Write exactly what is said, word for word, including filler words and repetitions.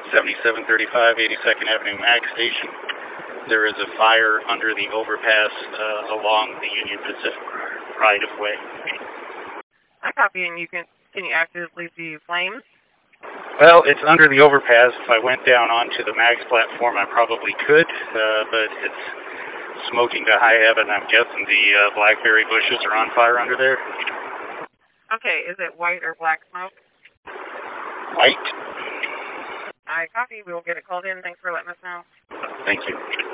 seventy-seven thirty-five eighty-second Avenue Mag Station. There is a fire under the overpass uh, along the Union Pacific right-of-way. I copy, and you can, can you actively see flames? Well, it's under the overpass. If I went down onto the Mag's platform, I probably could, uh, but it's smoking to high heaven. I'm guessing the uh, blackberry bushes are on fire under there. Okay, is it white or black smoke? White. I copy. We will get it called in. Thanks for letting us know. Thank you.